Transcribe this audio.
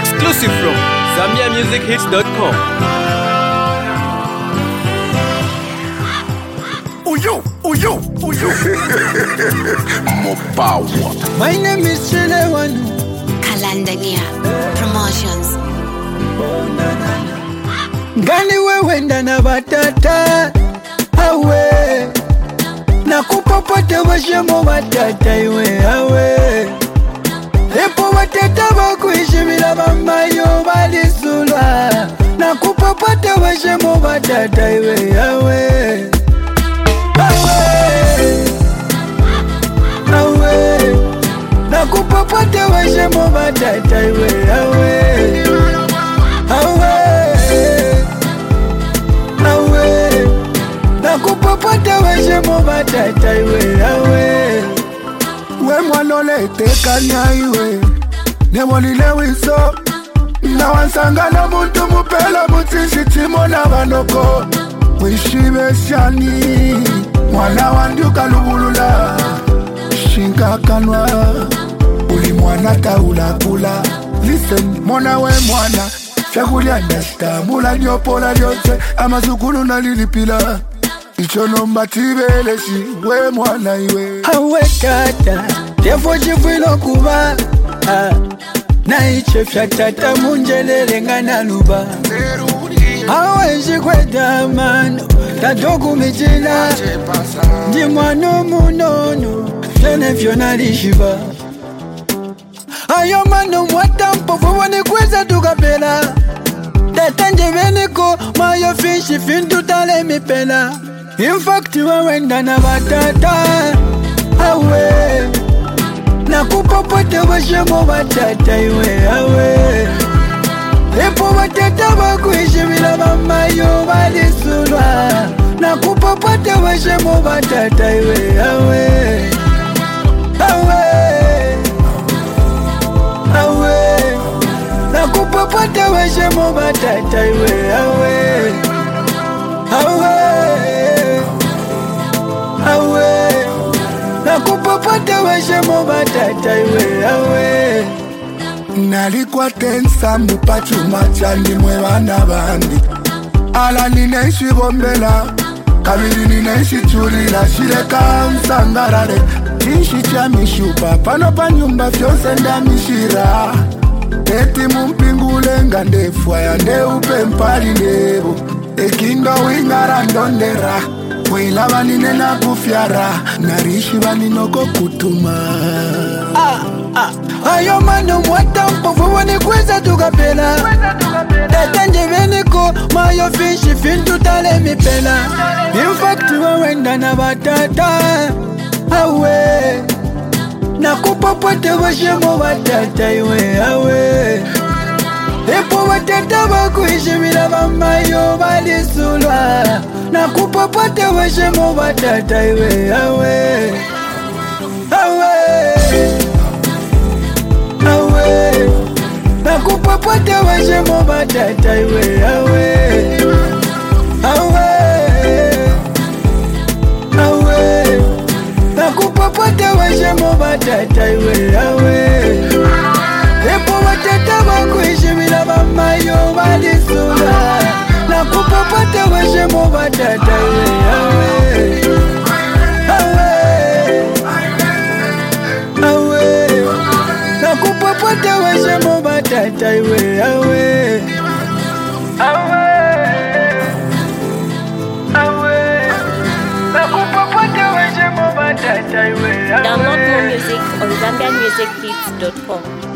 Exclusive from ZambiaMusicHits.com. Uyo. More power. My name is Chilewan. Kalandania Promotions. Gani wewe ndana batata awe nakupopote washemo batata iwe awe epo batata bakuishimila bamayo balisulwa nakupopote washemo batata iwe awe nakupopote washemo batata iwe awe nakupopota weshemo batata iwe awe we mwanole tekanya iwe nemolile wiso na wansangana muntu mupela mutisi timo na banoko wishibe shani mwana wanduka lubulula shinkakanwa uli mwana taula kula listen mwana we mwana chakulia ndastamula nyopola lyose amazukulu nalilipila ichono mbatibeleshi we mwana iwe awe tata tefo chifwilo kuba na iche fya tata munjelele ngana luba awe shikweta mano tatoku michila ndi mwano munono fyene fyona lishiba ayo mano mwatampo fuwani kweza tukapela tatanje veniko mayo fishi fintu tale mipela in fact wewe ndana batata awe nakupopote washemo batata iwe awe epo batata bakuishimila bamayo balisulwa nakupopote washemo batata iwe awe nakupopote washemo batata iwe awe nakupopote weshemo batata iwe awe nalikuwa tensa mupachuma chandi mwe bana bandi ala ninaishi bombela kabiri ninaishi chulila shireka msangarare chinshi cha mishupa pano pa nyumba fyose ndamishira eti mumpingule ngandefwa ya ndeupe mpali ndebo ekindo wingara ndondera wila banine na kufyara narishi baninoko kutuma ayo mano mwatampo fuwani kweza tukapela tatanje veniko mayo fishi fintu tale mipela in fact wewe ndana batata awe nakupopote washemo batata iwe awe epo batata bakuishimila bamayo balisulwa nakupopote weshemo batata iwe awe nakupopote weshemo batata iwe nakupopote weshemo batata iwe awe epo batata bakuishimila bamayo balisulwa nakupopote weshemo batata iwe awe nakupopote weshemo batata iwe awe nakupopote weshemo batata iwe Download more music on ZambiaMusicHits.com.